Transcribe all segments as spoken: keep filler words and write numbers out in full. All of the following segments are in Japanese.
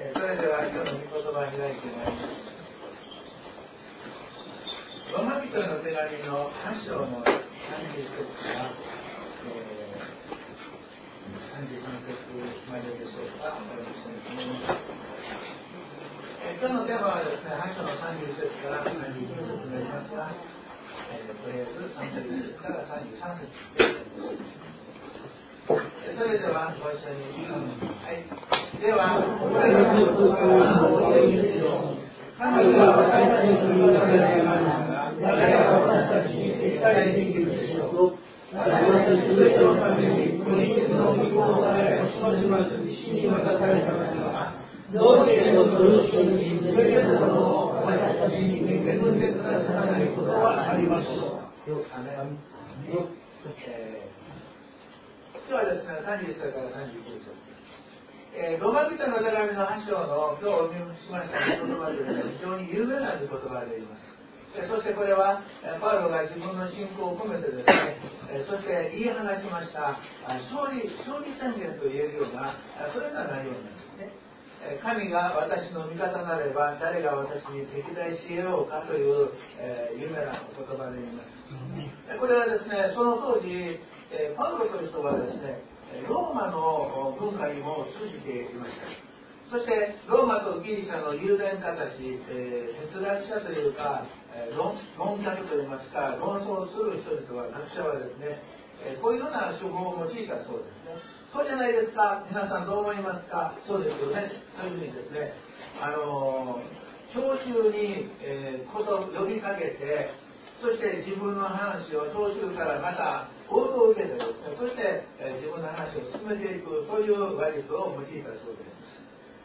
えー、それでは今日の御言葉を開いてまいります。ローマ人の手紙のはち章のさんじゅう節から、えー、さんじゅうさん節まででしょうか。お読みしたいと思います。えー、今日のテーマはですね、はち章のさんじゅう節からさんじゅうきゅう節になりますが、えー、とりあえずさんじゅう節からさんじゅうさん節です。それではご一緒に、はい、では神が私たちに言われたなら誰が私たちに敵対できるでしょう。私たちすべてのためにご自身の御子をされ始末に死に渡されたのはどうしてもその人にすべてのものを私たちに恵んでくださらないことはありましょう。今日はですね、さんじゅういち節からさんじゅうきゅう節、えー、ローマ人の手紙のはち章の今日お見しました言葉で、ね、非常に有名な言葉であります。えー、そしてこれはパウロが自分の信仰を込めてですね、えー、そして言い放ちました勝利勝利宣言と言えるようなそれような内容なんですね。神が私の味方なれば誰が私に敵対しようかという、えー、有名な言葉であります。これはですね、その当時えー、パウロという人はですね、ローマの文化にも通じていました。そしてローマとギリシャの雄弁家たち、えー、哲学者というか、えー、論論客といいますか、論争する人々は、学者はですね、えー、こういうような手法を用いたそうですね。そうじゃないですか、皆さんどう思いますか。そうですよね。というふうにですね、あのー、聴衆に、えー、ことを呼びかけて、そして自分の話を聴衆からまた応答を受けてですね、そして、えー、自分の話を進めていく、そういう話術を用いたそうです。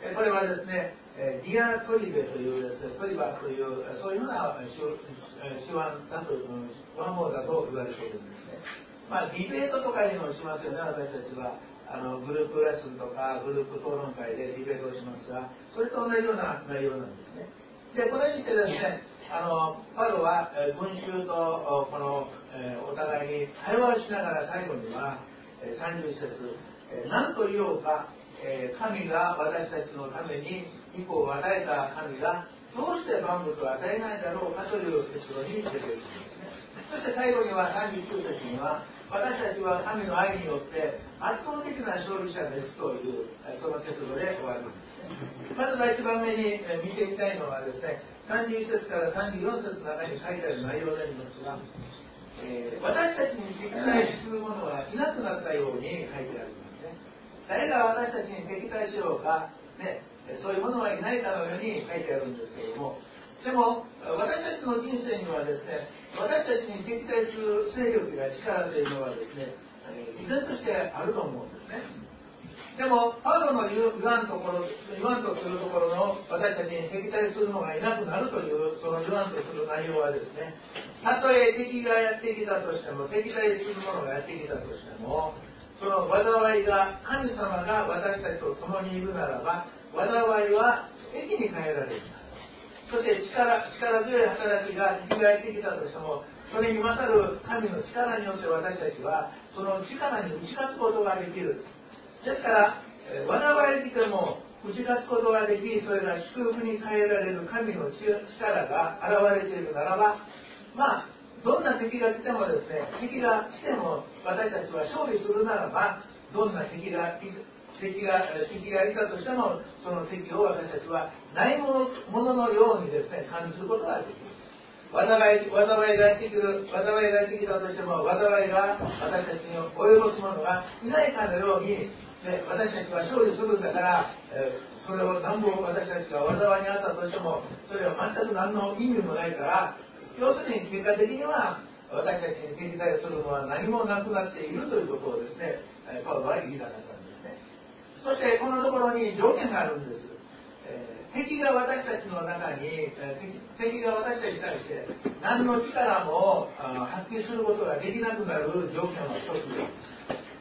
えー、これはですね、えー、ディアトリベというですね、トリバというそういうような手腕だと、和法だと言われているんですね。まあディベートとかいうのをしますよね、私たちは。あのグループレッスンとかグループ討論会でディベートをしますが、それと同じような内容なんですね。で、これにしてですね、あのパウロは群衆とこの、えー、お互いに会話をしながら最後には、えー、さんじゅういち節、えー、何と言おうか、えー、神が私たちのために御子を与えた神がどうして万物を与えないだろうかという結論に出ているんですね。そして最後にはさんじゅうきゅう節には、私たちは神の愛によって圧倒的な勝利者ですというその結論で終わるんですね。まず第一番目に見てみたいのはですね、さんじゅういち節からさんじゅうよん節の中に書いてある内容でありますが、えー、私たちに敵対する者はいなくなったように書いてあるんですね。誰が私たちに敵対しようか、ね、そういうものはいないかのように書いてあるんですけれども、でも私たちの人生にはですね、私たちに敵対する勢力や力というのはですね、依然としてあると思うんですね。でもパウロの言わんところ、言わんとするところの私たちに敵対するのがいなくなるというその言わんとする内容はですね、たとえ敵がやってきたとしても、敵対する者がやってきたとしても、その災いが神様が私たちと共にいるならば、災いは益に変えられる。そして力、力強い働きが敵がやってきたとしても、それに勝る神の力によって私たちはその力に打ち勝つことができる。ですから、えー、災いに来ても打ち勝つことができ、それが祝福に変えられる神の力が現れているならば、まあどんな敵が来てもですね、敵が来ても私たちは勝利するならば、どんな敵が敵が敵がいたとしても、その敵を私たちはないもののようにですね、感じることができる。災い、災いがやってくる、災いがやってきたとしても、災いが私たちに及ぼすものがいないかのように、ね、私たちは勝利するんだから、えー、それを何も私たちが災いにあったとしても、それは全く何の意味もないから、要するに結果的には私たちに敵対するのは何もなくなっているということをですね、パウロは言いたかったんですね。そしてこのところに条件があるんです。えー、敵が私たちの中に、えー、敵が私たちに対して何の力も発揮することができなくなる条件は一つです。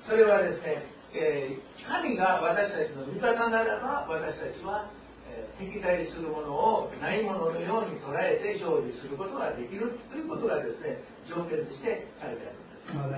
それはですね、えー、神が私たちの味方ならば私たちは、えー、敵対するものをないもののように捉えて勝利することができるということがですね、条件として書いてあるんです。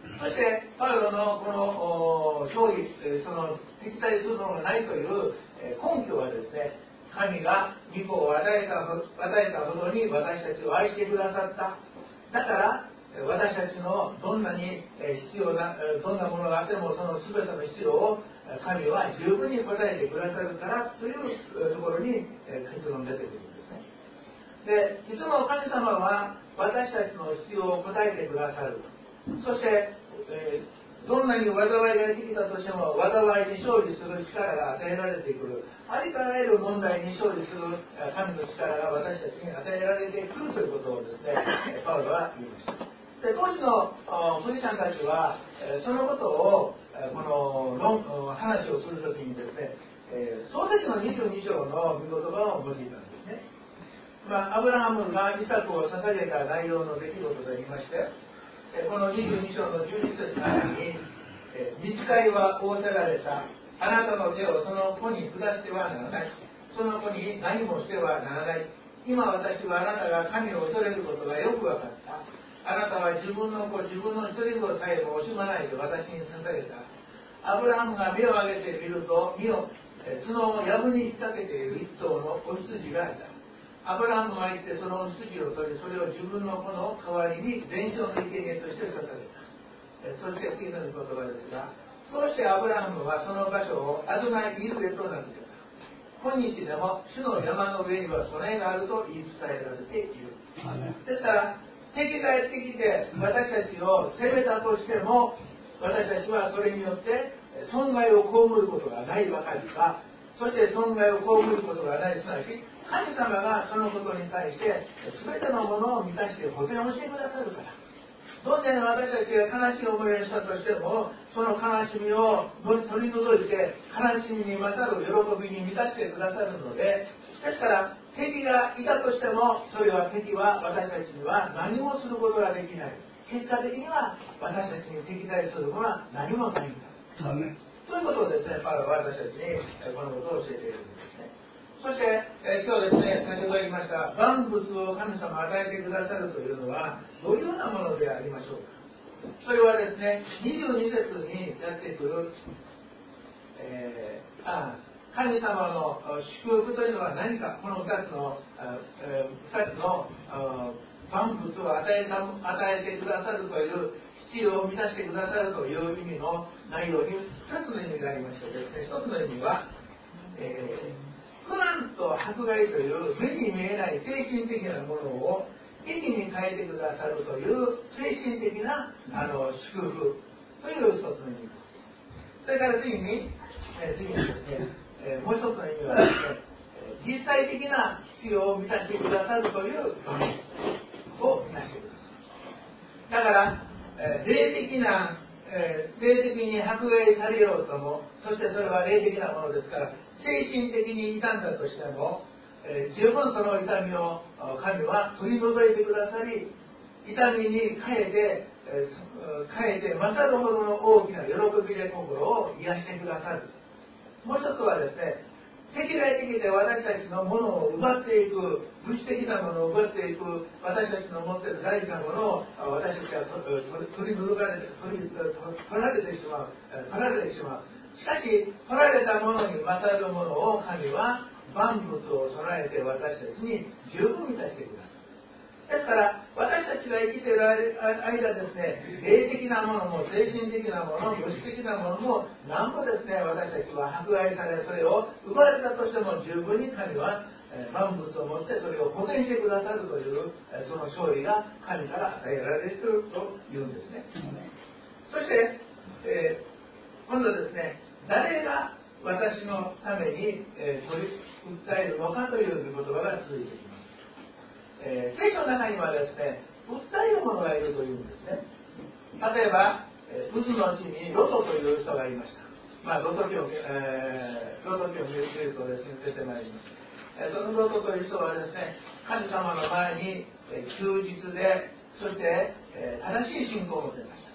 そしてパウロのこの勝利、その敵対するのがないという根拠はですね、神が御子を与えた、与えたほどに私たちを愛してくださった。だから私たちのどんなに必要な、どんなものがあってもその全ての必要を神は十分に応えてくださるからというところに結論出てくるんですね。で、いつも神様は私たちの必要を応えてくださる。そして、えーどんなに災いがやってきたとしても災いに勝利する力が与えられてくる、ありとあらゆる問題に勝利する神の力が私たちに与えられてくるということをですね、パウロは言いました。で、当時のクリスチャンたちはそのことをこの論話をするときにですね、創世記のにじゅうに章の御言葉を用いたんですね。まあ、アブラハムがイサクを捧げた内容の出来事と言いまして、このにじゅうに章のじゅうに節の中に、御使いは仰せられた。あなたの手をその子に下してはならない。その子に何もしてはならない。今私はあなたが神を恐れることがよく分かった。あなたは自分の子、自分の一人子さえも惜しまないと私に捧げた。アブラハムが目を上げてみると、見よ、角を藪に仕掛けている一頭のお羊がいた。アブラハムが行ってその羊を取り、それを自分の子の代わりに全焼の生贄として捧げた。そして次の言葉ですが、そうしてアブラハムはその場所をアドナイ・イルベと名付けた。今日でも主の山の上には備えがあると言い伝えられている。ですから敵がやってきて私たちを責めたとしても、私たちはそれによって損害を被ることがないばかりか、そして損害を被ることがない、すなわち神様がそのことに対して全てのものを満たして保全をしてくださるから。どんなに私たちが悲しい思いをしたとしても、その悲しみを取り除いて悲しみに勝る喜びに満たしてくださるので、ですから敵がいたとしても、それは敵は私たちには何もすることができない。結果的には私たちに敵対するものは何もないんだ。そうね。ということをですね、パウロは私たちにこのことを教えているんですね。そして、えー、今日ですね、先ほど言いました万物を神様与えてくださるというのはどういうようなものでありましょうか。それはですね、にじゅうに節にやってくる、えー、あ神様の祝福というのは何か、このふたつの、えー、ふたつの万物を与えた、与えてくださるという必要を満たしてくださるという意味の内容にふたつの意味がありましてですね、ひとつの意味は、えー苦難と迫害という目に見えない精神的なものを益に変えてくださるという精神的なあの祝福という一つの意味。それから次に、えー、次にですね、えー、もう一つの意味はですね、実際的な必要を満たしてくださるという場面を満たしてくださる。だから、えー、霊的な、えー、霊的に迫害されようとも、そしてそれは霊的なものですから、精神的に傷んだとしても、えー、十分その痛みを神は取り除いてくださり、痛みに変えて、えー、変えて勝るほどの大きな喜びで心を癒してくださる。もう一つはですね、敵がやってきて私たちのものを奪っていく、物質的なものを奪っていく、私たちの持っている大事なものを私たちは取り除かれて取り取られてしまう、取られてしまう。しかし、取られたものに勝るものを神は万物を備えて私たちに十分満たしてください。ですから、私たちが生きている間ですね、霊的なものも精神的なもの、物質的なものも何もですね、私たちは迫害され、それを奪われたとしても十分に神は万物をもってそれを保全してくださるというその勝利が神から与えられているというんですね。そして、えー、今度ですね、誰が私のために、えー、取り訴えるのかという言葉が続いてきます。えー、聖書の中にはですね、訴える者がいるというんですね。例えば、えー、渦の地にロトという人がいました。まあ、ロト記を、えー、ロト記を見るとですね、出てまいります。えー、そのロトという人はですね、神様の前に、えー、忠実で、そして、えー、正しい信仰を持っていました。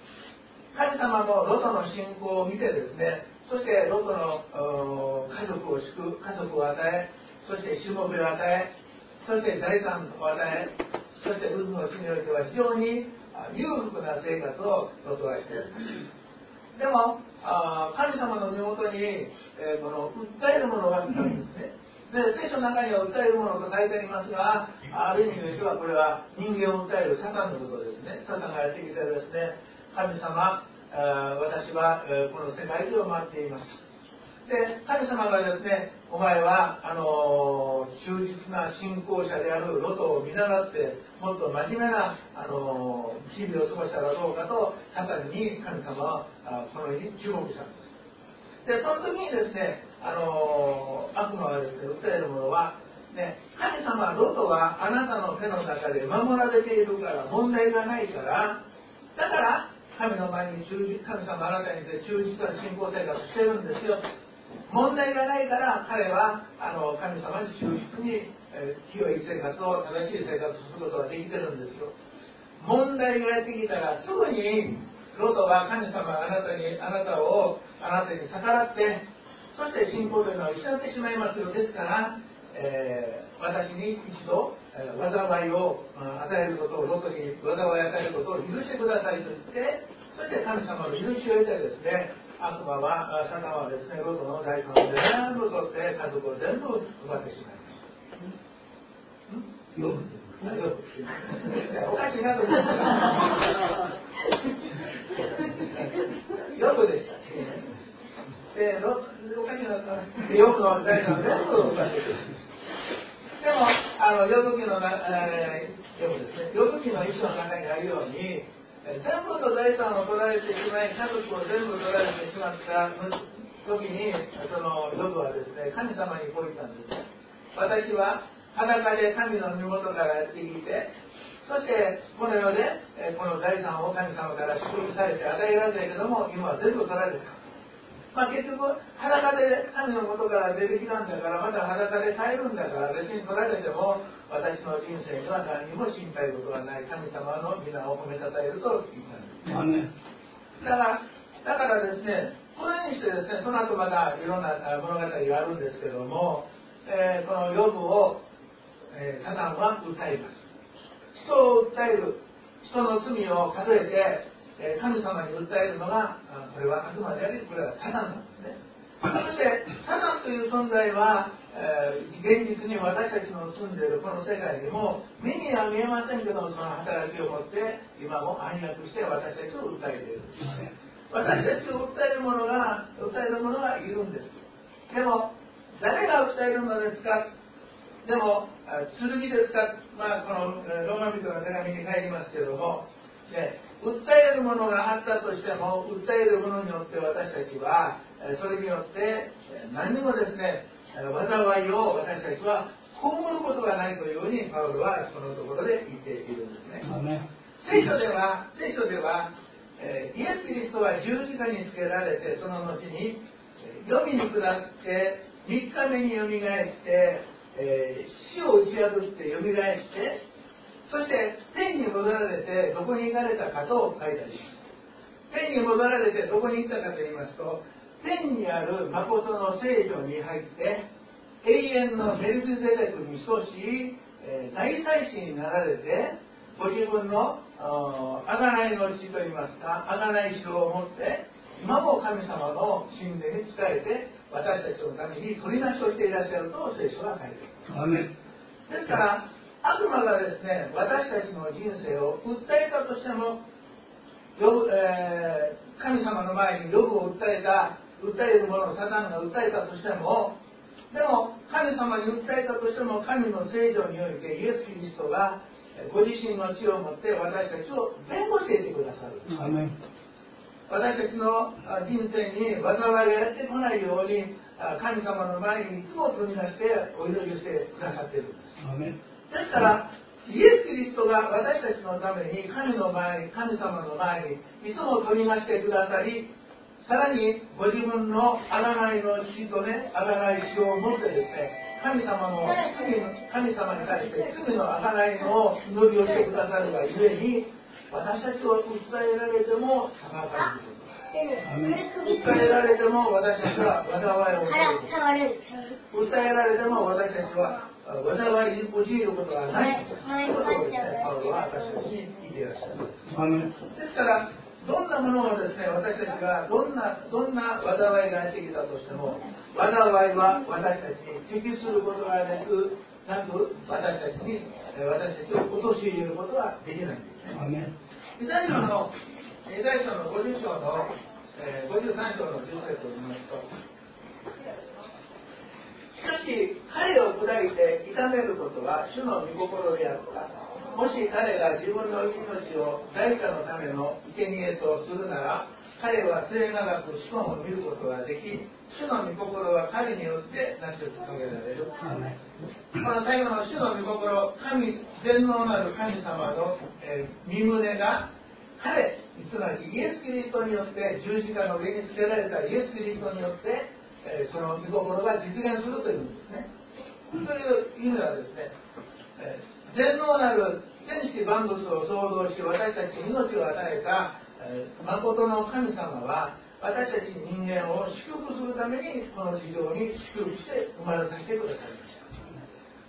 神様もロトの信仰を見てですね、そしてロトの家族を救う、家族を与え、そしてしもべを与え、そして財産を与え、 そして渦の地においては非常に裕福な生活をロトはしている。でも神様の身元に、えー、この訴えるものがあったんですね。で聖書の中には訴えるものと書いてありますが、ある意味においてはこれは人間を訴えるサタンのことですね。サタンがやってきてですね、神様、私はこの世界中を回っています。で神様がですね、お前はあの忠実な信仰者であるロトを見習ってもっと真面目なあの日々を過ごしたらどうかとサタンに神様はこのように注目したんです。でその時にですね、あの悪魔はですね、訴えるものは、ね、神様ロトはあなたの手の中で守られているから問題がないから、だから神の前に忠実、神様あなたに忠実な信仰生活してるんですよ。問題がないから彼はあの神様に忠実に、えー、清い生活を正しい生活をすることができてるんですよ。問題がやってきたらすぐにロトは神様あなたにあなたをあなたに逆らって、そして信仰というのを失ってしまいますよ。ですから、えー、私に一度、えー、災いを与えることをロトに災いを与えることを許してくださいと言って、そして神様の許しを得てですね、悪魔は、サタンはですね、ロトの財産を全部取って家族を全部奪ってしまいました。よくおかしいなと思ったよくでした。で、おかしいなと思ったよくの財産を全部奪ってしまいました。でも、あの、ヨブ記の、えー、よくですね、ヨブ記の一章の中にあるように、全部の財産を取られてしまい、家族を全部取られてしまった時に、そのヨブはですね、神様にこう言ったんですね。私は裸で神の身元からやってきて、そしてこの世でこの財産を神様から祝福されて与えられたけれども、今は全部取られてた。まあ、結局裸で神の元から出てきたんだから、また裸で帰るんだから、別に取られても私の人生には何にも心配事はない、神様の皆を褒めたたえると言ったんです。だからだからですね、このようにしてですね、その後またいろんな物語があるんですけども、えー、このヨブを、えー、サタンは訴えます。人を訴える、人の罪を数えて神様に訴えるのが、これは悪魔であり、これはサタンなんですね。そしてサタンという存在は、えー、現実に私たちの住んでいるこの世界にも目には見えませんけど、その働きを持って今も暗躍して私たちを訴えているんですね。私たちを訴える者が訴える者がいるんです。でも誰が訴えるのですか。でも剣ですか。まあ、このローマ人の手紙に書いてますけれども、ね、訴えるものがあったとしても、訴えるものによって私たちはそれによって何にもですね、災いを私たちは被ることがないというふうにパウロはこのところで言っているんですね。聖書では聖書ではイエス・キリストは十字架につけられて、その後に黄泉に下ってみっかめによみがえって、えー、死を打ち破ってよみがえって、そして天に戻られてどこに行かれたかと書いてあります。天に戻られてどこに行ったかと言いますと、天にある誠の聖所に入って永遠のメルキゼデクに等しい、えー、大祭司になられて、ご自分の贖いの血といいますか、贖い血を持って今も神様の神殿に仕えて私たちのために取りなしをしていらっしゃると聖書は書いています。ですから悪魔がですね、私たちの人生を訴えたとしても、えー、神様の前にヨブを訴えた、訴える者をサタンが訴えたとしても、でも神様に訴えたとしても、神の聖女においてイエス・キリストがご自身の血を持って私たちを弁護していてくださる。私たちの人生に災いがやってこないように、神様の前にいつも取り出してお祈りをしてくださっているんです。ですから、イエス・キリストが私たちのために神の前に、神様の前にいつも取りなしてくださり、さらにご自分の贖いの血とね、贖い血を持ってですね、神様の罪の神様に対して罪の贖いの祈りをしてくださるがゆえに、私たちを訴えられても裁かれる。訴えられても私たちは災いを受ける。訴えられても私たちは災いに陥ることはないということをですね、パウロは私たちに言っていらっしゃる。ですから、どんなものをですね、私たちがどんな、どんな災いがやってきたとしても、災いは私たちに適することがなく、なく私たちに、私たちを陥れることはできないんですね。イザヤ書の、イザヤ書のごじゅう章の、えー、ごじゅうさん章のじゅっ節を見ますと、しかし彼を砕いて痛めることは主の御心であった。もし彼が自分の命を誰かのための生贄とするなら、彼は末永く子孫を見ることができ、主の御心は彼によって成し遂げられる。この最後の主の御心、神、全能なる神様の、えー、身旨が彼、すなわちイエス・キリストによって十字架の上につけられたイエス・キリストによって、えー、その御心が実現するというんですね。という意味ではですね、えー全能なる天地万物を創造し私たちに命を与えた、えー、誠の神様は私たち人間を祝福するためにこの地上に祝福して生まれさせてくださいました。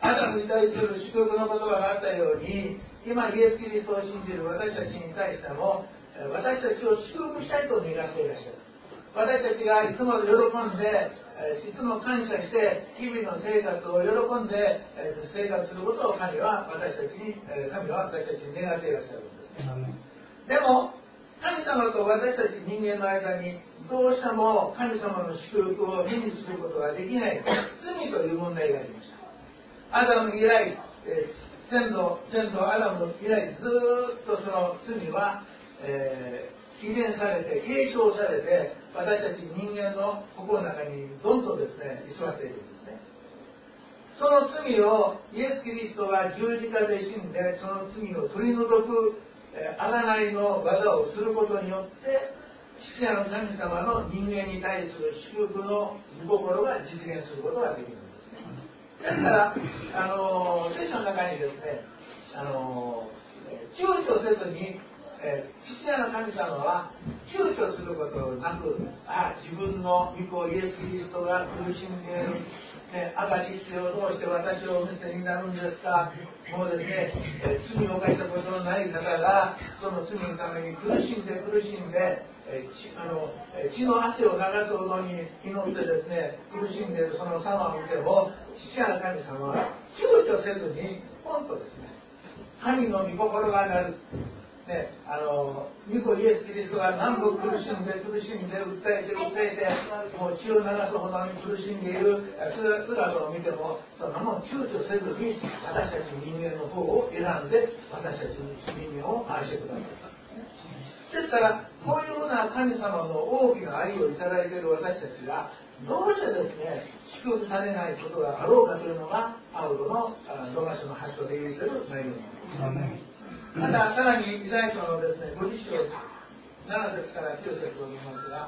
アダムに対する祝福の言葉があったように今イエス・キリストを信じる私たちに対しても私たちを祝福したいと願っていらっしゃる。私たちがいつも喜んでいつも感謝して日々の生活を喜んで生活することを神は私たちに神は私たちに願っていらっしゃるんですね。でも神様と私たち人間の間にどうしても神様の祝福を目にすることができない罪という問題がありました。アダム以来先祖先祖アダム以来ずっとその罪は、えー遺伝されて継承されて私たち人間の心の中にどんどんですね居座っているんですね。その罪をイエス・キリストが十字架で死んでその罪を取り除く贖いの技をすることによって父なる神様の人間に対する祝福の御心が実現することができるんですね。ですからあの聖書の中にですねあの躊躇せずにえー、父なる神様は躊躇することなく、ああ自分の御子イエス・キリストが苦しんでいる、ね、赤字必要どうして私をお見せになるんですか。もうですね、えー、罪を犯したことのない方がその罪のために苦しんで苦しんで、えー、血, あの血の汗を流すほどに祈ってですね苦しんでいるその様を見ても父なる神様は躊躇せずにポンとですね神の御心がなるね、あの御子イエス・キリストが何度苦しんで苦しんで訴えて訴えてもう血を流すほどに苦しんでいる姿を見てもそんなもん躊躇せずに私たち人間の方を選んで私たち人間を愛してください。ですからこういうふうな神様の大きな愛をいただいている私たちがどうしてですね祝福されないことがあろうかというのがパウロのローマ書のはち章で言っている内容なんです。またさらにイザヤ書のですねごじゅう章なな節からきゅう節を見ますが、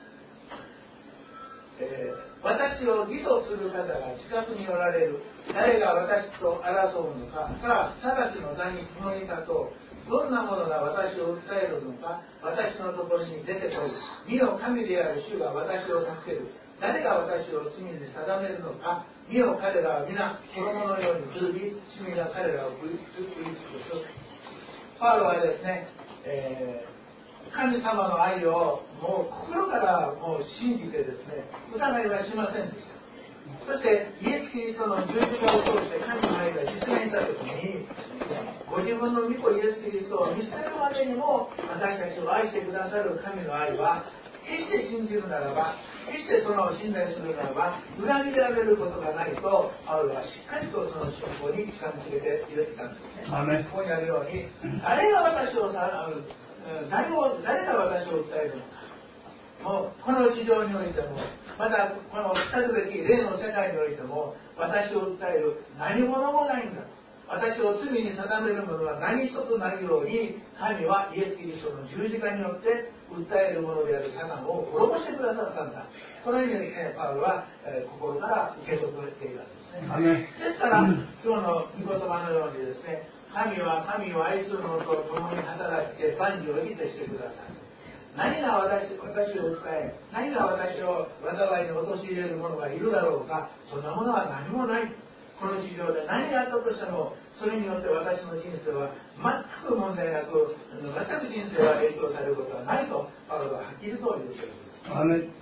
えー、私を義とする方が近くにおられる。誰が私と争うのか。さあ裁きの座に共に立とう。どんなものが私を訴えるのか。私のところに出てこい。見よ神である主が私を助ける。誰が私を罪に定めるのか。見よ彼らは皆子供のように古び、罪が彼らを食い尽くす。パウロはですね、えー、神様の愛をもう心からもう信じてですね疑いはしませんでした。そしてイエス・キリストの十字架を通して神の愛が実現した時にご自分の御子イエス・キリストを見捨てるまでにも私たちを愛してくださる神の愛は決して信じるならば決してその信頼するならば裏切られることがないとパウロはしっかりとその信仰に近づけていたんですね。ここにあるように誰が私をさ誰を誰が私を訴えるのか。もうこの地上においてもまたこの来るべき霊の世界においても私を訴える何者もないんだ。私を罪に定めるものは何一つないように神はイエス・キリストの十字架によって訴えるものであるサタンを滅ぼしてくださったんだ。このようにですねパウロは、えー、心から受け止めていたんですね。ですから今日の御言葉のようにですね神は神を愛する者と共に働いて万事を益としてください。何が 私, 私を訴え何が私を災いに陥れる者がいるだろうか。そんなものは何もない。 この地上で何があったとしても、それによって私の人生は全く問題なく、全く人生は影響されることはないとパウロははっきりと言っているんです。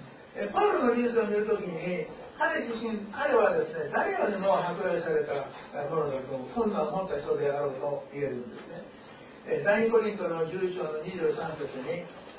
パウロの人生を見るときに、彼自身、彼はですね、誰よりも迫害されたものだと、困難を持った人であろうと言えるんですね。第二コリントのじゅういち章のにじゅうさん節に、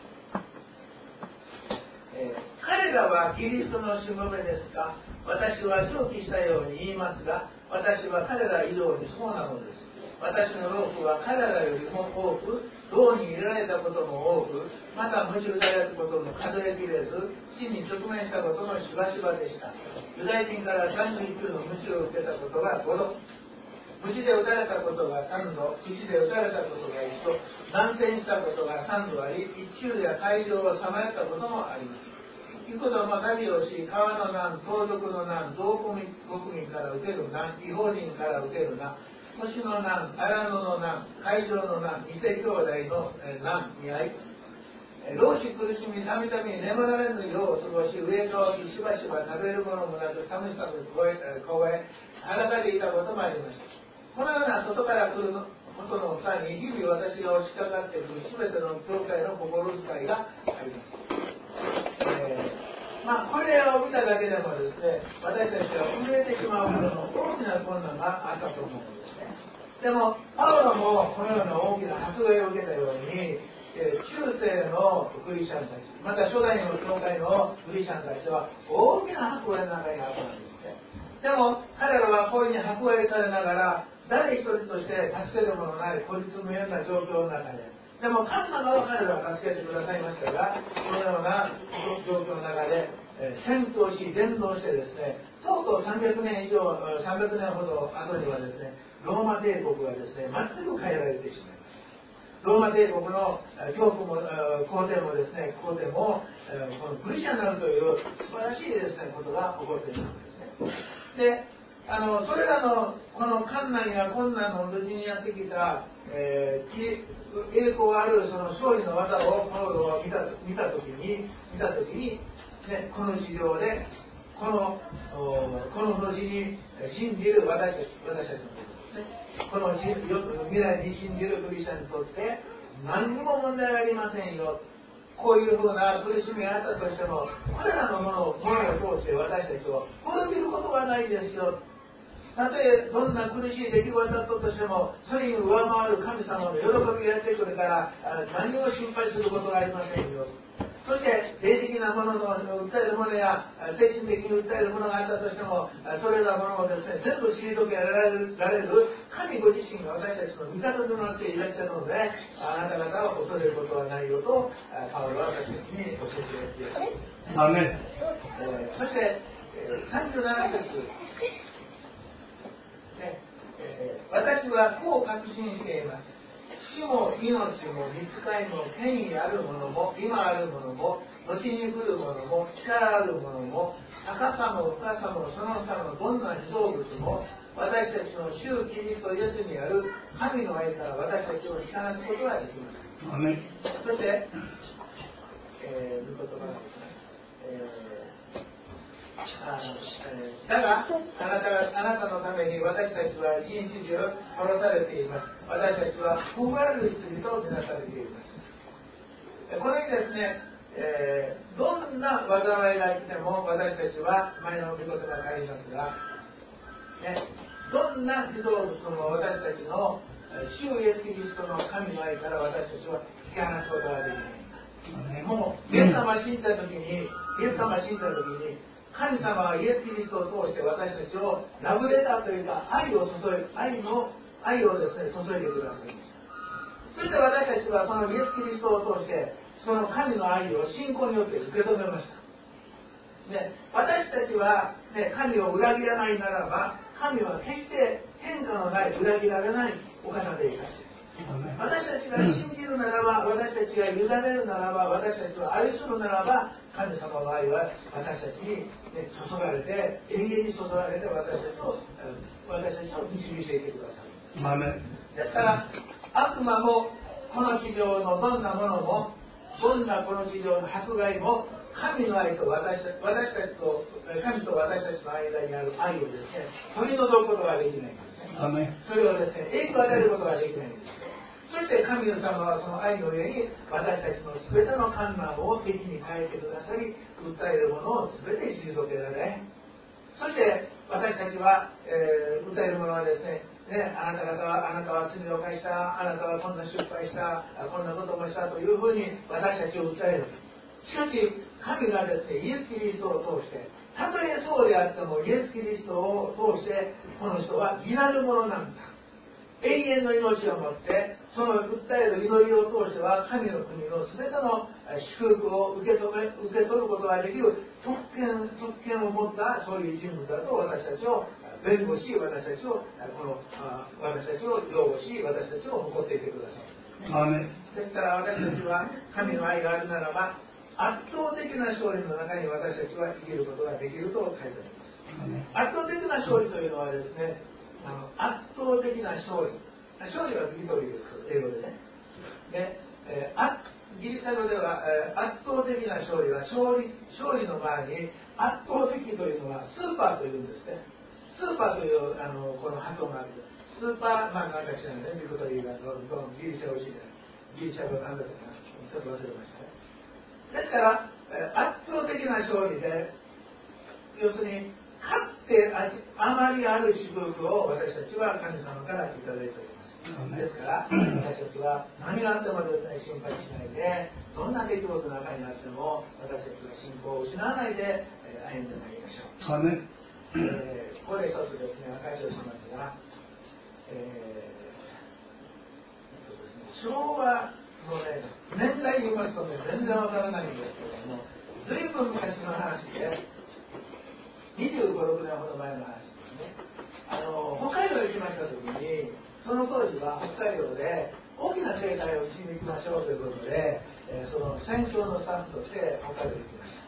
えー、彼らはキリストのしもべですが、私は上記したように言いますが、私は彼ら以上にそうなのです。私の労苦は彼らよりも多く、牢に入れられたことも多く、また鞭打たれたことも数えきれず、死に直面したこともしばしばでした。ユダヤ人からさんじゅういちの鞭を受けたことがごど、鞭で打たれたことがさんど、石で打たれたことがいちど、断線したことがさんどあり、一昼や海上をさまよったこともあります。幾度も旅をし、川の難、盗賊の難、同国民から受ける難、異邦人から受ける難、星の難、荒野の難、海上の難、偽兄弟の難にあい、労し苦しみ、たびたび眠られぬよう過ごし、上側にしばしば食べるものもなく、寒さと凍え、裸でいたこともありました。このような外から来ることの他に、日々私が押しかかってくるすべての教会の心遣いがあります。えーまあ、これを見ただけでもですね、私たちは震えてしまうほどの大きな困難があったと思うんですね。でもパウロもこのような大きな迫害を受けたように、えー、中世のクリスチャンたち、また初代の教会のクリスチャンたちは大きな迫害の中にあったんですね。でも彼らはこういうふうに迫害されながら、誰一人として助けるものない孤立無縁な状況の中で、でも神様は彼らを助けてくださいましたが、このような状況の中で、えー、戦闘し伝道してですね、とうとうさんびゃくねん以上、さんびゃくねんほど後にはですね、ローマ帝国はですね、全く変えられてしまいます。ローマ帝国の教皇も皇帝もですね、皇帝もこのクリスチャンになるという素晴らしいですね、ことが起こっているんですね。で、あのそれらのこの困難や困難の無事にやってきた、えー栄光あるその勝利の技をパウロを見た見たときに見たときに、ね、この地上でこのこの後に信じる私たち私たちのことですね。この未来に信じるクリスチャンにとって何にも問題ありませんよ。こういうふうな苦しみがあったとしても、これらのものをものを通して私たちを滅びることはないですよ。たとえどんな苦しい出来事だったとしても、それに上回る神様の喜びがやってくるから何も心配することがありませんよ。そして霊的なものの訴えるものや精神的に訴えるものがあったとしても、それらものをですね、全部退けられる、られる神ご自身が私たちの味方となっていらっしゃるので、あなた方は恐れることはないよとパウロは私たちに教えています。アメン。えー、そしてさんじゅうなな節、ねえー、私はこう確信しています。死も命も見つかりも権威あるものも今あるものも後に来るものも力あるものも高さも深さもその他のどんな被造物も私たちの主キリストイエスにある神の愛から私たちを引かなすことができます。アメン。そして、えー、御言葉がですね、えーあだがあなたがあなたのために私たちは一日中殺されています。私たちは不悪い罪とみなされています。これにですね、えー、どんな災いが来ても私たちは前の御言葉がありますが、ね、どんな被造物も私たちの主イエスキリストの神の愛から私たちは引き離すことができない。もうイエス様信じた時にイエス様信じた時に神様はイエス・キリストを通して私たちをラブレターというか愛を注い愛の愛をですね注いでくださいました。そして私たちはそのイエス・キリストを通してその神の愛を信仰によって受け止めました。ね、私たちは、ね、神を裏切らないならば神は決して変化のない裏切られないお方でいらっしゃる。私たちが信じるならば、私たちが委ねるならば、私たちを愛するならば、神様の愛は私たちに、ね、注がれて、永遠に注がれて私たちを私たちを導いていてください。ですから悪魔もこの地上のどんなものもどんなこの地上の迫害も神の愛と私たち、私たちと神と私たちの間にある愛をですね、取り除くことができないんですね。それをですね、影響を与えることができないんです。そして神の様はその愛の上に私たちの全ての困難を敵に変えてくださり、訴えるものを全て退けられ、そして私たちは、えー、訴えるものはですね、ね、あなた方は、あなたは罪を犯した、あなたはこんな失敗した、こんなこともしたというふうに私たちを訴える。しかし、神がですね、イエス・キリストを通して、たとえそうであってもイエス・キリストを通して、この人は義なるものなんだ。永遠の命をもって、その訴える祈りを通しては、神の国の全ての祝福を受け止め、受け取ることができる特権、特権を持ったそういう人物だと私たちを弁護し、私たちを、この私たちを擁護し、私たちを誇っていてください。ですから私たちは神の愛があるならば、圧倒的な勝利の中に私たちは生きることができると書いてあります。圧倒的な勝利というのはですね、あの圧倒的な勝利。勝利はビクトリーです、英語でね。で、えー、あギリシャ語では、えー、圧倒的な勝利は勝利、勝利の前に圧倒的というのはスーパーというんですね。スーパーというあのこの発音がある。スーパー、まあなんか知らないね、ビクトリーがどんどんギリシャ語しない。ギリシャ語なんだったかな。ちょっと忘れましたね。ですから、えー、圧倒的な勝利で、要するに、勝ってあまりある祝福を私たちは神様からいただいております。ですから私たちは何があってもですね、心配しないで、どんな出来事の中にあっても私たちは信仰を失わないで、えー、歩んでまいりましょう。えー、ここで一つですね、証しをしますが、えーですね、昭和のね、年代言いますとね、全然わからないんですけれども、ずいぶん昔の話で、にじゅうご、ろくねんほど前の話ですね。あの北海道に行きました時に、その当時は北海道で大きな盛会をしに行きましょうということで、えー、その宣教のスタッフとして北海道に行きました。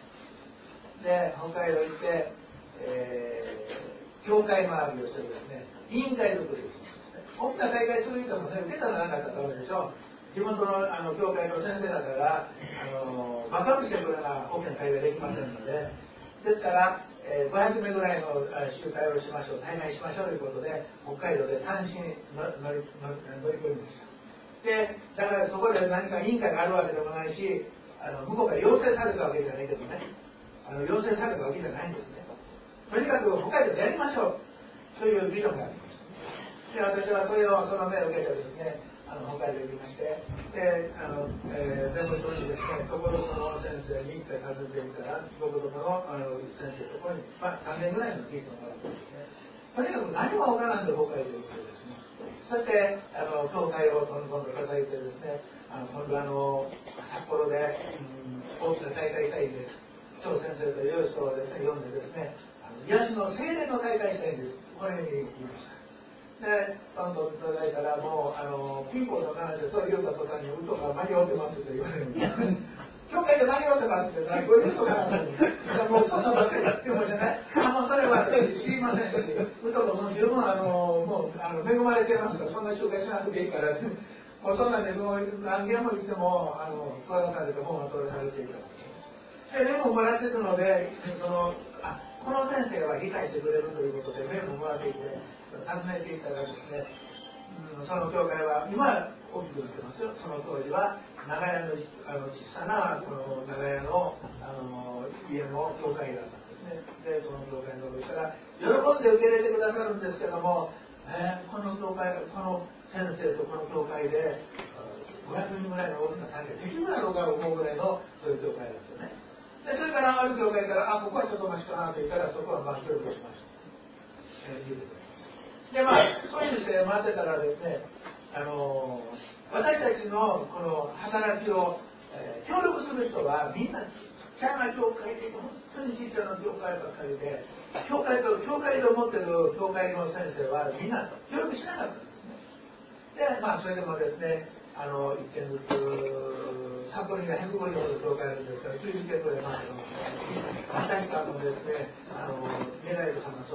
で、北海道行って、えー、教会周りをしてですね、委員会作りをします。大きな大会する人もね、受けたらなかったらダメでしょう。地元のあの教会の先生だから、あのバカ見てくれな大きな大会できませんので、ですから、えー、ごひゃくめいぐらいの集会をしましょう、大会しましょうということで、北海道で単身乗り乗り込みました。で、だからそこで何か委員会があるわけでもないし、あの向こうから要請されたわけじゃないけどね、あの要請されたわけじゃないんですね。とにかく北海道でやりましょうという議論がありました。で、私はそれをその目を受けてですね、あの北海道に行きまして、で、あの、えー、弁護士にですね、どこどこの先生に一回訪ねてみたら、どこどこのあの先生のところに、まあ、さんねんぐらいのリストがあるんですね。とにかく何もわからんで北海道に行ってですね、そして、あの、教会をどんどんどん叩いてですね、あの今度あの、札幌で、うん、大きな大会したいんです。張先生という人をですね、読んでですね、あの癒しの精霊の大会したいんです。これに行きました。で、どんどんいただいたら、もう、あの、ピンポンの話で、それ言った途端に、ウトが間に合ってますって言われるんです。教会で間に合ってますって、何これウトがなんです。もう、そんなばっかりやってもじゃない。あ、もうそれは知りませんし、ウトがもう十分、あの、もう、あの恵まれてますから、そんな紹介しなくていいから、もうそんなんで、もう何件も言っても、あの、取らされて、本は取らされていた。で、メモもらってるので、その、あ、この先生は理解してくれるということで、メモもらっていて、訪ねていたらですね、うん、その教会は今は大きくなってますよ。その当時は長屋のあの小さなこの長屋のあの家の教会だったんですね。で、その教会のところから喜んで受け入れてくださるんですけども、えー、この教会、この先生とこの教会でごひゃくにんぐらいの大きな関係できるだろうかと思うぐらいのそういう教会ですよね。で、それからある教会から、あ、ここはちょっとマシかなと言ったら、そこはまあ協力しました。えーで、まあ、そういうして待ってたらですね、あの私たちのこの働きを、えー、協力する人はみんなちっちゃな教会で、本当にちっちゃな教会ばっかりで、教会と、教会で持ってる教会の先生はみんな協力しなかったんですね。で、まあ、それでもですね、あの、一件ずつ、札幌にはひゃくごじゅうほど教会あるんですから、きゅうじゅっけんぐらい回ってます。確かもですね、あの、メライトさんが創部した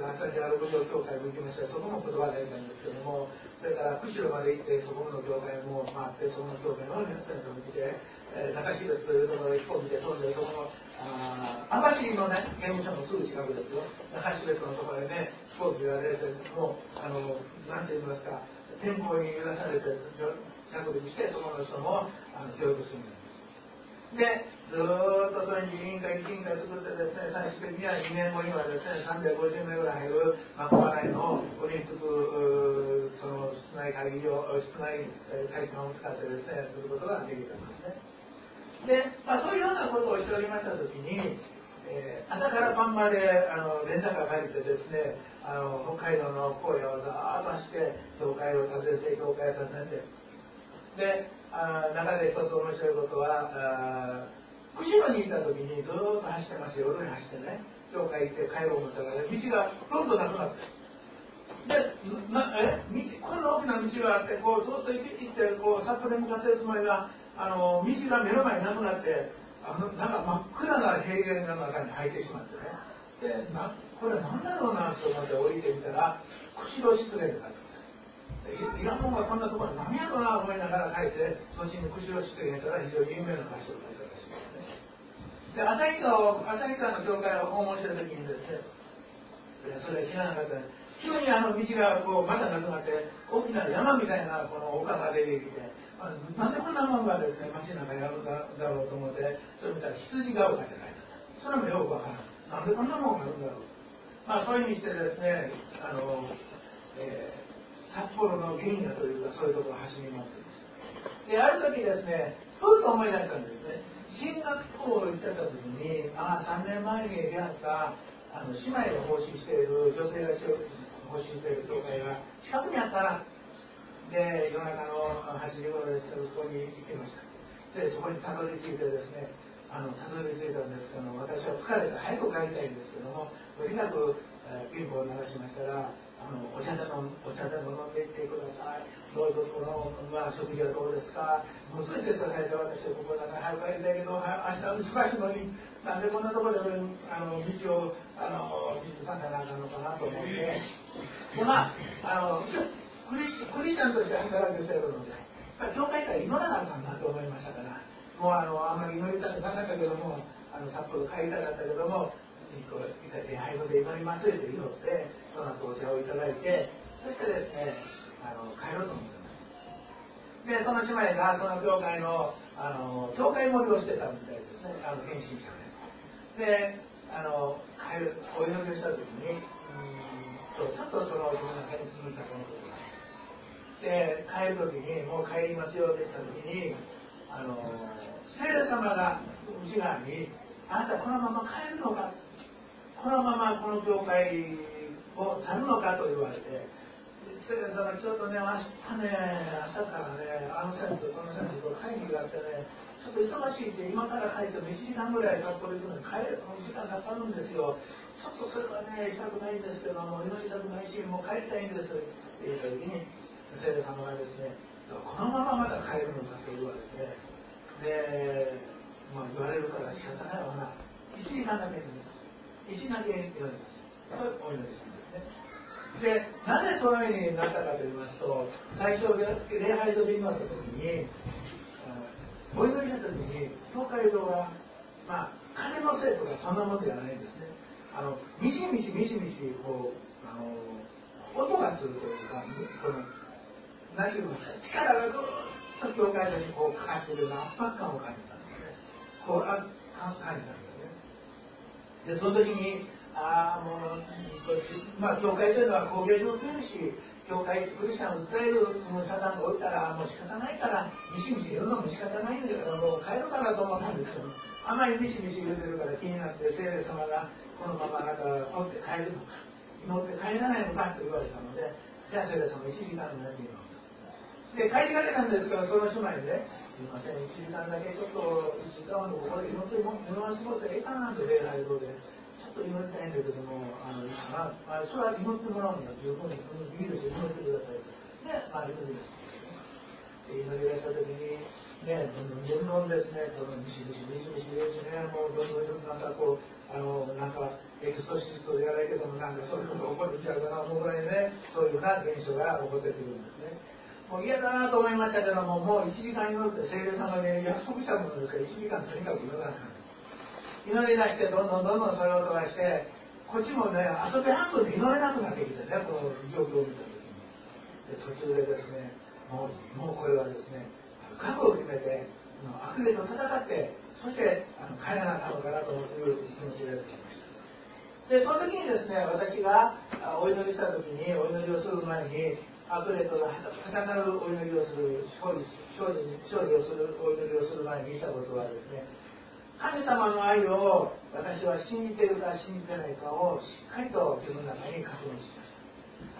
のサンティアゴ教会も行きました。そこも言葉がいたんですけども、それから釧路まで行ってそこの教会も回って、そこの教会の先生を見て、えー、中標津というところで飛行機で飛んで、そこのあ網走のね刑務所のすぐ近くですよ。中標津のところでね飛行機が出て、もうあのなんて言いますか、天候に揺らされて着陸して、そこの人もあの教育するんです。で、ずーっとそれに委員会、委員会作ってですね、最終的にはにねんごにはですね、さんびゃくごじゅうめいぐらい入るマコマ内のオリンピックその室内会議場、室内会館を使ってですね、することができたんですね。で、まあ、そういうようなことをしておりましたときに、えー、朝から晩まであのレンタカー借りてですね、あの北海道の荒野をざーっと走って、教会を訪ねて、教会を訪ねて、で、あ中で一つ面白いことは、釧路に行った時にずっと走ってまして、夜に走ってね、教会行って帰ろうと思ったら、道がどんどんなくなって、で、なえ道こんな大きな道があって、こうずっと行ってこう札幌に向かってるつもりが、あの道が目の前になくなって、あのなんか真っ暗な平原の中に入ってしまってね、でなこれ何だろうなと思って降りてみたら、釧路湿原があって。いらんもんがこんなところに何やろうな思いながら書いて、後に釧路湿原から非常に有名な場所を書いたらしいですね。で、旭川を、旭川の教会を訪問した時にですね、それは知らなかったんです。急にあの道がこうまたなくなって、大きな山みたいなこの丘が出てきて、あのなんでこんなもんがですね、街の中にあるんだろうと思って、それ見たら羊が丘って書いてあった。それもよくわからない。なんでこんなもんがあるんだろう。まあそういうふうにしてですね、あの、えー札幌の銀河というか、そういうところを走り回っていました。で、ある時ですね、ふっと思い出したんですね。進学校を行ってた時に、ああ、さんねんまえに出会ったあの姉妹が奉仕している、女性が奉仕している教会が近くにあったら、で、夜中のはちじ頃ですけど、そこに行きました。で、そこにたどり着いてですね、あのたどり着いたんですけども、私は疲れて早く帰りたいんですけども、とにかく、えー、ピンポンを鳴らしましたら、あのお茶でもお茶でも飲んでいってください。どうぞこの、まあ、食事はどうですか。もうすぐしてくださいと、私はここだから早く帰りたいけど、明日忙しいのに、なんでこんなところであの道をあの道さんかなあかんのかなと思って、でまああのクリスクリスチャンとして働きをしているので、教会から祈らなあかんなと思いましたから、もうあのあんまり祈りたくなかったけども、あの札幌帰りたかったけども、礼拝ので祈りますと祈って、その後お茶をいただいて、そしてですね、あの帰ろうと思ってます。で、その姉妹がその教会のあの教会盛りをしてたみたいですね、あの献身者で。で、あの帰るお祈りをした時に、うんとちょっとその自分の中に続いたこのことがあって、帰る時にもう帰りますよって言った時に、あの聖霊様が内側に、あなたこのまま帰るのか、このままこの教会を去るのかと言われて、聖霊様ちょっとね、明日ね、朝からね、あの先生とこの先生と会議があってね、ちょっと忙しいって、今から帰ってもいちじかんぐらい札幌行くのに帰るの時間かかるんですよ。ちょっとそれはね、したくないんですけども、祈りたくないし、もう帰りたいんですって言った時に、聖霊様がですね、このまままた帰るのかと言われて、で、まあ、言われるから仕方ないわな。いちじかんだけ祈ります。いちじかんだけ祈ります。これお祈りしたんですね。で、なぜそのようになったかと言いますと、最初、礼拝堂で祈った時に、お祈りした時に、教会堂は、まあ、風のせいとかそんなものではないんですね。あの、みしみしみしみし、こう、あの、音がするというか、この、何て言いますか、力がぐーっと教会堂にこうかかっているような圧迫感を感じたんですね。こう、あ感じたんですね。で、その時に、ああ、もう、まあ、教会というのは工芸上強いし、教会、クリスチャンを伝えるそのサタンがおいたら、もう仕方ないから、ミシミシ言うのも仕方ないんだから、もう帰るかなと思ったんですけど、あまりミシミシ言うてるから気になって、聖霊様がこのままあなたが取って帰るのか、祈って帰らないのかと言われたので、じゃあ聖霊様いちじかんの何を。で、帰りがけなんですけど、その姉妹で、すみません、いちじかんだけちょっといちじかんのここで祈っても、祈らせてもらっていいかなって礼拝堂で。祈りたいんだけども、あのまあ、それは祈ってもらうには十分にいいですよ、祈ってください。で、まあ、祈りました。祈りがしたときに、 ね、どんどんどんですね、そのミシミシミシミシですね、もうどんどんなんかこう、あの、なんかエクソシストじゃないけども、なんかそういうことが起こってきちゃうかな、思うぐらいね、そういうような現象が起こってくるんですね。もう嫌だなと思いましたけども、もういちじかん祈って聖霊様に約束したものですから、いちじかんとにかく祈らない。祈り出して、どんどんどんどんそれを飛ばして、こっちもね、遊び半分で祈れなくなってきてね、この状況を見たときに。で、途中でですね、もう、もうこれはですね、覚悟を決めて、悪霊と戦って、そしてあの帰らなかったのかなという気持ちが出てきました。で、その時にですね、私がお祈りした時に、お祈りをする前に、悪霊と戦うお祈りをする、勝利、勝利、勝利をするお祈りをする前にしたことはですね、神様の愛を私は信じているか信じてないかをしっかりと自分の中に確認しました。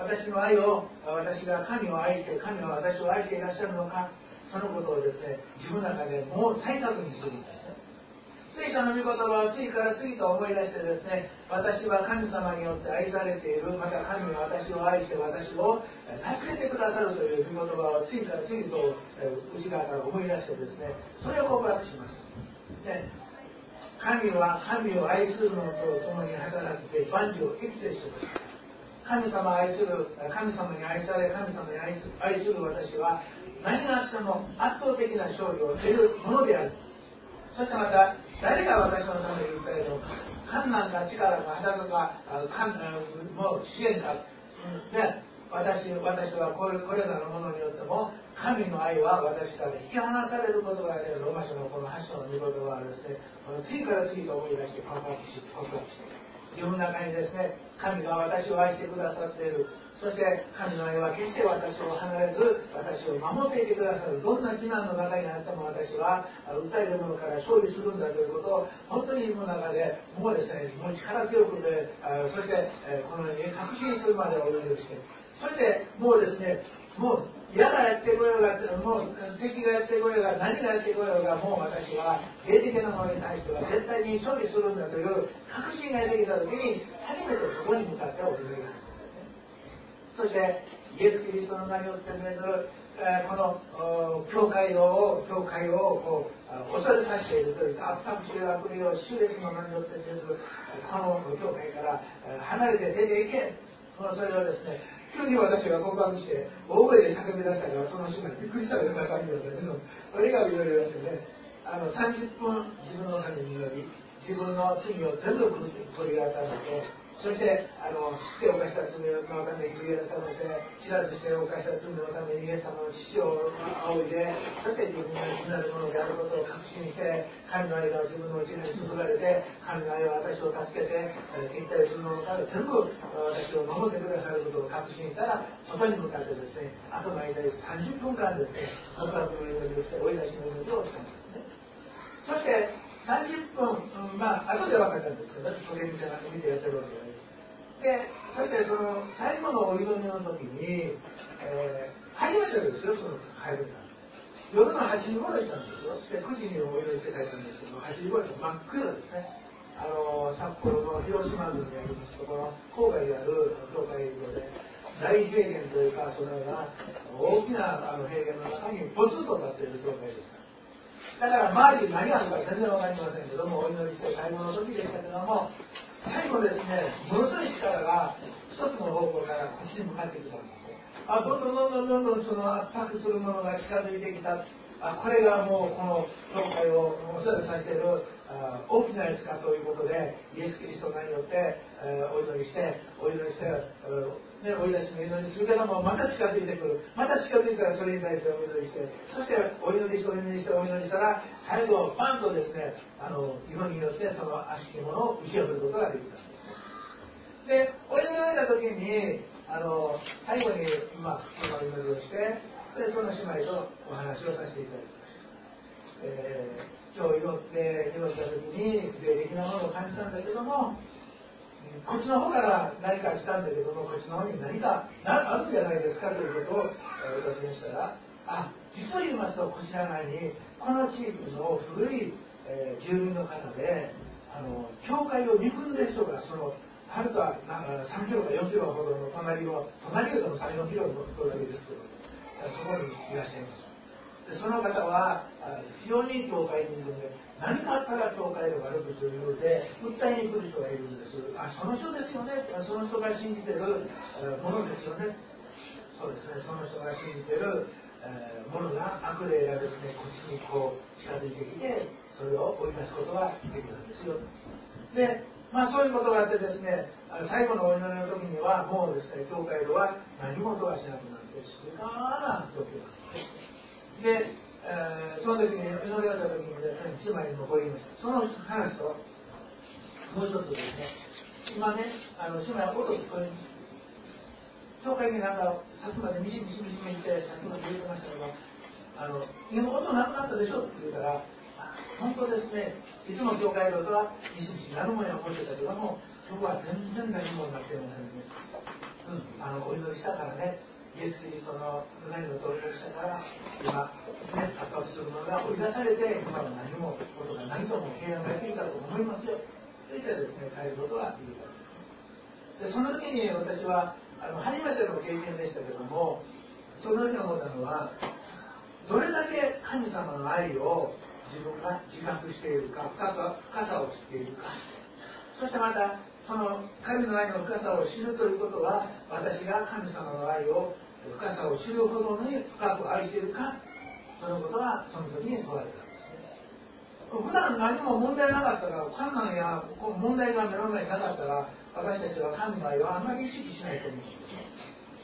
私の愛を、私が神を愛して、神は私を愛していらっしゃるのか、そのことをですね、自分の中でもう再確認するんですね。聖書の御言葉を次から次と思い出してですね、私は神様によって愛されている、また神は私を愛して私を助けてくださるという御言葉を次から次と内側から思い出してですね、それを告白します。で、神は神を愛するのと共に働いて万事を益生してください。神様を愛する、神様に愛され、神様に愛する、愛する私は何があっても圧倒的な勝利を得るものである。そしてまた、誰が私のために訴えるのか、困難か力か肌か、もう資源か、で、私, 私はこれ, これらのものによっても、神の愛は私から引き離されることがで、ローマ書のこのはち章の御言葉はですね、この次から次と思い出して告白し、告白して、自分の中にですね、神が私を愛してくださっている。そして神の愛は決して私を離れず、私を守っていてくださる。どんな避難の中にあっても私は訴えるものから勝利するんだということを本当に自分の中でもうですね、もう力強くて、そしてこのように確信するまでお祈りして、そしてもうですね、もう嫌がやってこようが、もう敵がやってこようが、何がやってこようが、もう私は霊的なものに対しては絶対に勝利するんだという確信ができたときに、初めてそこに向かってお祈りがするんですね。そしてイエス・キリストの名によって命ずる、えー、この教会を教会をこう恐れさせているというか、圧迫している悪霊を主列の名によって命ずるこの教会から離れて出ていけ。それをですね、急に私が告白して大声で叫び出したから、その姉妹びっくりしたような感じだったけど、それがいろいろしてね、あのさんじゅっぷん自分のために祈り、自分の罪を全部取り改めて、そしてあの知って犯した罪のために悔い改めて、知らずして犯した罪のためにイエス様の父を仰いで、そして自分が義なるものであることを確信して、神の愛が自分の内に注がれて、神の愛は私を助けて、敵対するものから全部私を守ってくださることを確信したら、外に向かってですね、後の間にさんじゅっぷんかんですね、告白の祈りをして、追い出しの祈りをしたんですね。そしてさんじゅっぷん、うん、まあ後で分かったんですけど、それ見てやってるわけです。で、そしてその最後のお祈りの時に、えー、初めてですよ、その帰れた。夜のはちじ頃行ったんですよ。で、くじにお祈りして帰ったんですけど、はちじ頃真っ暗ですね。あの札幌の広島郡にありますところ、郊外にある教会で、大平原というか、そのような大きなあの平原の中にポツンと立っている教会でした。だから周りに何があるか全然わかりませんけども、お祈りして最後の時でしたけども、最後ですね、ものすごい力が一つの方向からこっちに向かってきたんです。あ、どんどんどんどんどんどんその圧迫するものが近づいてきた。あ、これがもうこの教会を恐れさせているあ大きなやつかということで、イエス・キリストの名によって、えー、お祈りして、お祈りして、ね、お祈りしの祈りするけども、また近づいてくる。また近づいたらそれに対してお祈りして、そしてお祈りして、お祈りして、お祈りしたら、最後、パンとですね、あの、祈りによってその悪しきものを打ち破ることができたんですね。で、お祈りを得た時に、あの、最後に、まあ、その祈りをして、で、その姉妹とお話をさせていただきました。えー、今日祈って、祈った時に、霊的なものを感じたんだけども、こっちの方から何か来たんだけども、こっちの方に何かあるんじゃないですかということをお尋ねしたら、あ、実を言いますと、こちら側に、この地域の古い、えー、住民の方で、あの、教会を見組んでる人が、その、はるかさんキロかよんキロほどの隣を、隣でもさん、よんキロの隣ですけど、そこにいらっしゃいます。 でその方は非常に教会にいるので、何かあったら教会で悪くするようで訴えに来る人がいるんです。あ、その人ですよね、その人が信じてるものですよね。そうですね、その人が信じてるものが悪霊がですね、こっちにこう近づいてきて、それを追い出すことができるんですよ。で、まあそういうことがあってですね、最後のお祈りの時にはもうですね、教会では何事はしなくなって静かな状況なんです。で、えー、その時に祈りをした時にですね、一枚に残りました。その話ともう一つですね、今ね、あの姉妹は音聞こえます。教会になんかさっきまでミシミシミシミってさっきまで言ってましたけど、あの今音なくなったでしょって言うから、本当ですね、いつも教会の音はミシミシなるもんや思ってたけども、僕は全然何もなってませんね。うん、あのお祈りしたからね、イエス・キリストの願いの通りをしたから、今、ね、発覚するものが追い出されて、今は何もことが何とも平安がやってきたと思いますよ。といったですね、変えることはできたんです。で、その時に私はあの初めての経験でしたけども、その時思ったのは、どれだけ神様の愛を自分が自覚しているか、深さ、深さを知っているか。そしてまた、その神の愛の深さを知るということは、私が神様の愛を深さを知るほどに深く愛しているか、そのことはその時に問われたんですね。普段何も問題なかったら、困難や問題が目の前になかったら、私たちは神の愛をあんまり意識しないと思うんです。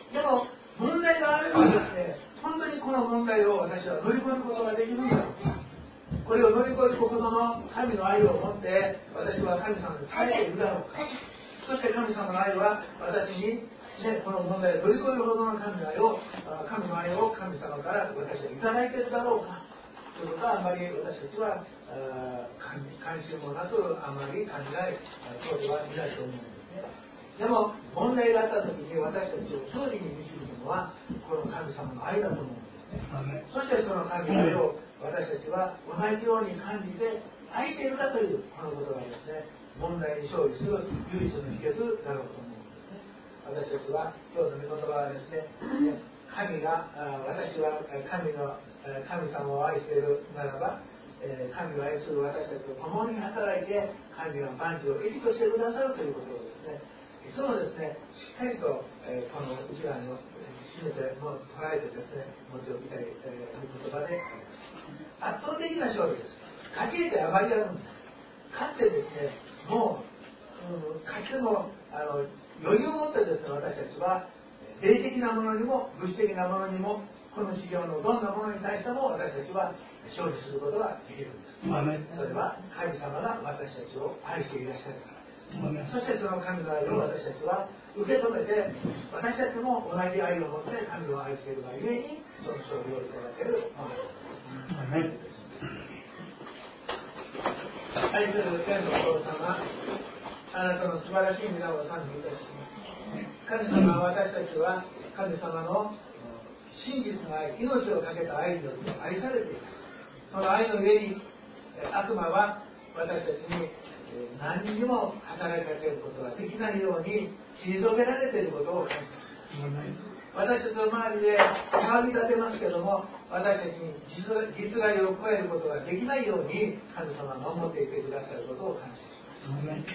でも、問題があればですね、本当にこの問題を私は乗り越えることができるんだろうか。これを乗り越えるほどの神の愛を持って私は神様に伝えているだろうか。そして神様の愛は私に、ね、この問題を乗り越えるほどの神の愛を神の愛を神様から私はいただいているだろうかということはあまり私たちは関心もなくあまり感じないことはないと思うんですね。でも問題があった時に私たちを勝利に導くのはこの神様の愛だと思うんですね。そしてその神の愛を私たちは同じように感じて愛しているかというこのことがですね、問題に勝利する唯一の秘訣だろうと思うんですね。私たちは今日の御言葉はですね、神が私は神の神様を愛しているならば、神を愛する私たちと共に働いて神が万事を益としてくださるということをですね、いつもですね、しっかりとこの内側に締めてもう捉えてですね、持っておきたい御言葉で、圧倒的な勝利です。勝ち得てあまりあるんです。勝ってですね、もう、うん、勝ってもあの余裕を持ってですね、私たちは霊的なものにも物質的なものにもこの地上のどんなものに対しても私たちは勝利することができるんです。それは神様が私たちを愛していらっしゃるからです。そしてその神の愛を私たちは受け止めて、私たちも同じ愛を持って神を愛しているがゆえにその勝利をいただけるものです。愛する天のお父様、あなたの素晴らしい皆を賛美いたします。神様は私たちは神様の真実の愛、命を懸けた愛によって愛されています。その愛の上に悪魔は私たちに何にも働きかけることができないように退けられていることを感謝します。私たちの周りで騒ぎ立てますけども、私たちに実害を加えることができないように神様が守っていてくださることを感謝します。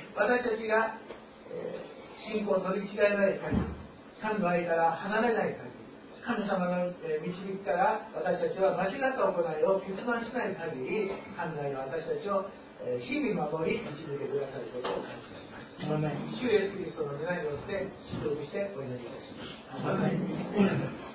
私たちが、えー、信仰を取り違えない限り、神の愛から離れない限り、神様の導きから私たちは間違った行いを決断しない限り、神の愛が私たちを日々守り導いてくださることを感謝します。主イエスキリストの皆によって祝福してお祈りいたします。